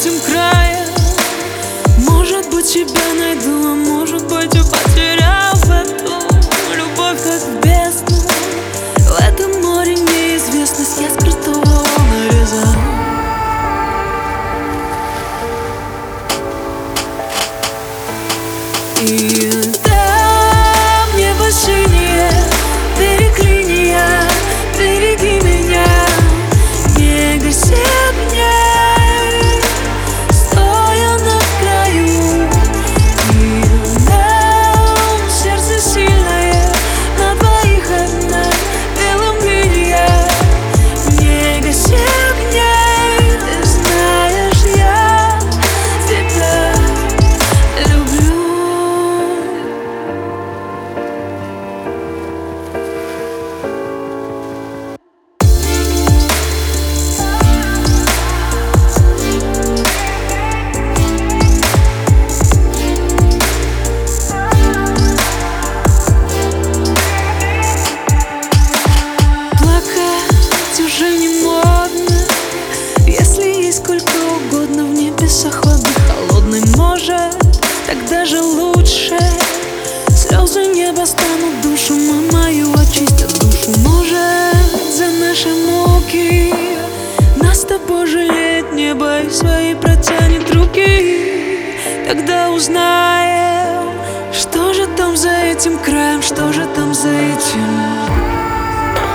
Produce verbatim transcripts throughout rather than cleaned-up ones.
этим краем. Может быть, тебя найду, а может быть, и потерял эту любовь, как в бездну. В этом море неизвестность, я скрытого нарезал. И там небо синее, береги меня, береги меня, не гаси огня, стоя на краю. И нам сердце сильное, на двоих одна белым линия, не гаси огня, ты знаешь, я тебя люблю. Уже не модно, если есть сколько угодно в небесах воды холодной, может, так даже лучше. Слезы неба станут душем, а мою очистят душу. Может, за наши муки нас с тобой жалеет небо и свои протянет руки. Тогда узнаем, что же там за этим краем, что же там за этим.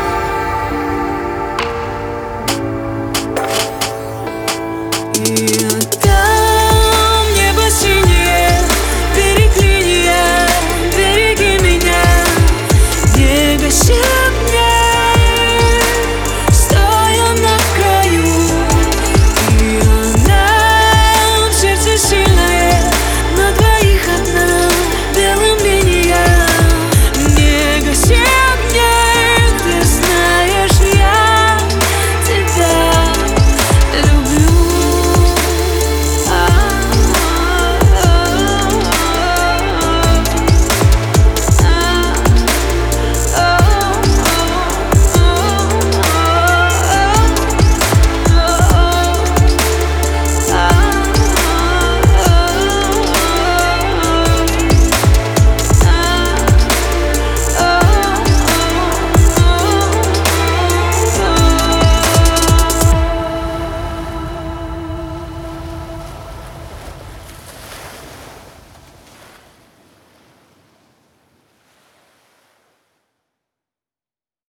Yeah.